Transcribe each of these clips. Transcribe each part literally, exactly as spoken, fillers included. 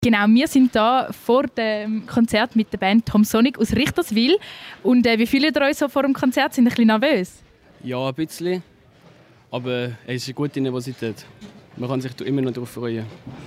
Genau, wir sind hier vor dem Konzert mit der Band Tom Sonic aus Richterswil. Und äh, wie fühlt ihr euch so vor dem Konzert? Sind ihr ein bisschen nervös? Ja, ein bisschen. Aber es ist eine gute Nervosität. Man kann sich immer noch darauf freuen.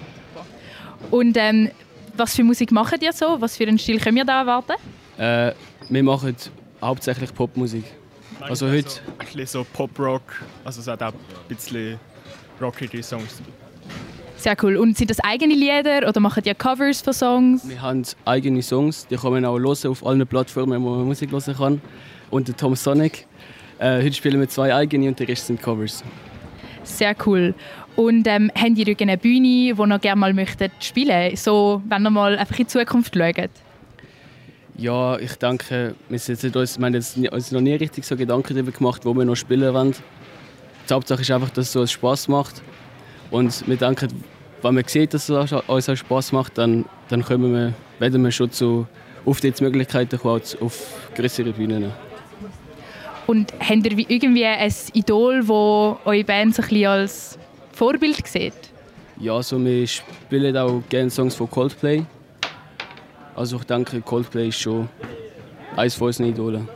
Und ähm, was für Musik macht ihr so? Was für einen Stil können wir da erwarten? Äh, wir machen hauptsächlich Popmusik. Also heute so, ein bisschen so Pop-Rock, also es hat auch ein bisschen rockige Songs. Sehr cool. Und sind das eigene Lieder oder machen ihr Covers von Songs? Wir haben eigene Songs, die kann man auch hören auf allen Plattformen, wo man Musik hören kann. Und der Tom Sonic. Äh, heute spielen wir zwei eigene und der Rest sind Covers. Sehr cool. Und ähm, habt ihr eine Bühne, wo ihr gerne mal möchtet spielen, so wenn ihr mal einfach in die Zukunft schaut? Ja, ich denke, wir, sind uns, wir haben jetzt uns noch nie richtig so Gedanken darüber gemacht, wo wir noch spielen wollen. Die Hauptsache ist einfach, dass es uns Spass macht. Und wir denken, wenn man sieht, dass es uns auch Spass macht, dann, dann können wir, werden wir schon zu Auftrittsmöglichkeiten kommen, auf größere Bühnen. Und habt ihr irgendwie ein Idol, das eure Band so ein bisschen als Vorbild sieht? Ja, also wir spielen auch gerne Songs von Coldplay. Also ich denke, Coldplay ist schon eines von unseren Idolen.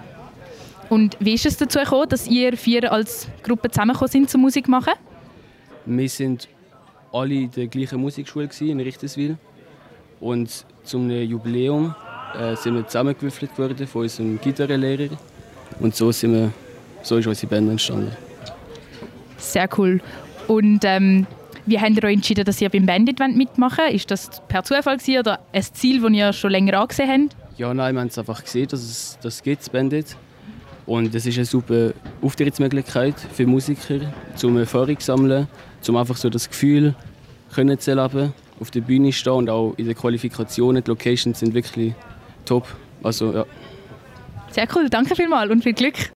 Und wie ist es dazu gekommen, dass ihr vier als Gruppe zusammengekommen sind, zur Musik machen? Wir sind alle in der gleichen Musikschule in Richterswil. Und zum Jubiläum äh, sind wir zusammengewürfelt worden von unserem Gitarrenlehrer. Und so, sind wir, so ist unsere Band entstanden. Sehr cool. Und ähm, wie habt ihr euch entschieden, dass ihr beim Bandit mitmachen wollt? Ist das per Zufall gewesen, oder ein Ziel, das ihr schon länger angesehen habt? Ja, nein, wir haben es einfach gesehen, dass es das gibt, das Bandit. Und es ist eine super Auftrittsmöglichkeit für Musiker, um Erfahrung zu sammeln, um einfach so das Gefühl können zu erleben, auf der Bühne stehen und auch in den Qualifikationen. Die Locations sind wirklich top. Also, ja. Sehr cool, danke vielmals und viel Glück.